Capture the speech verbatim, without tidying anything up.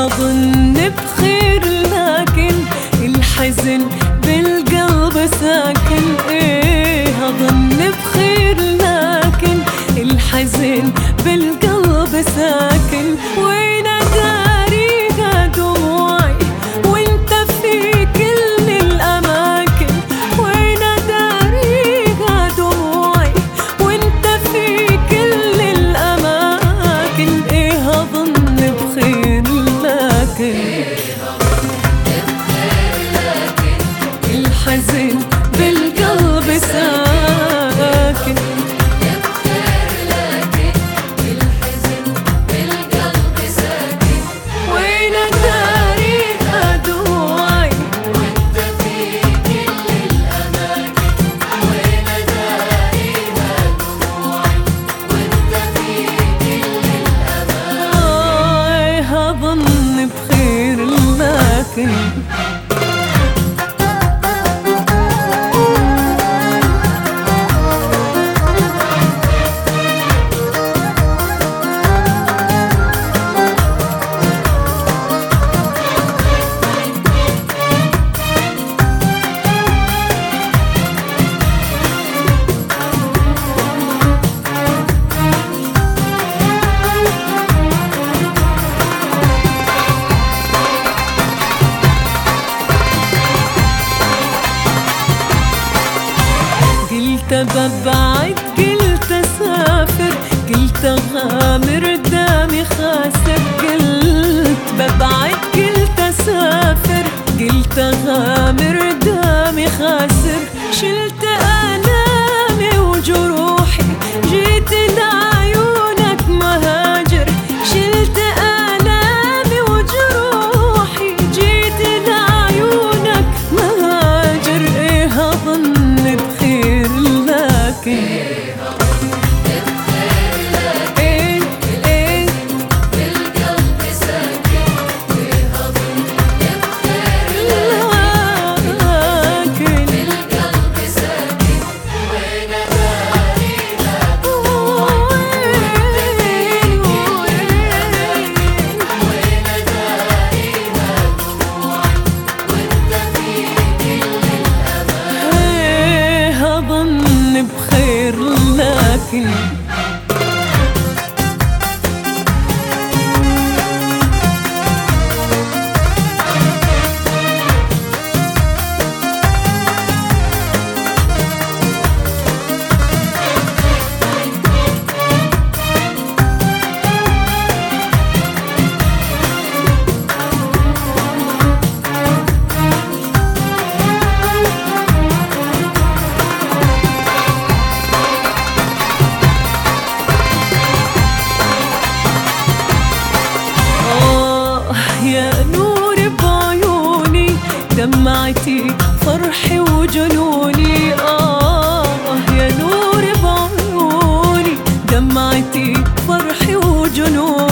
هظن بخير لكن الحزن بالقلب ساكن. ايه هظن بخير لكن الحزن بالقلب ساكن. وين اداريها دموعي وانت في كل الاماكن. وين اداريها دموعي وانت في كل الاماكن. ايه هظن بخير لكن الحزن بالقلب ساكن. وين اداريها دموعي وانت في كل الاماكن. وين اداريها دموعي وانت في كل الاماكن. هظن بخير لكن قلت ببعد قلت اسافر قلت اغامر دامي خاسر. قلت ببعد قلت اسافر قلت اغامر دامي خاسر. شلت آلامي وجروحي جيت لعيونك مهاجر. شلت آلامي وجروحي جيت لعيونك مهاجر. ايه هظن بخير لكن بخير لكن يا نور بعيوني دمعتي فرحي وجنوني. آه يا نور بعيوني دمعتي فرحي وجنوني.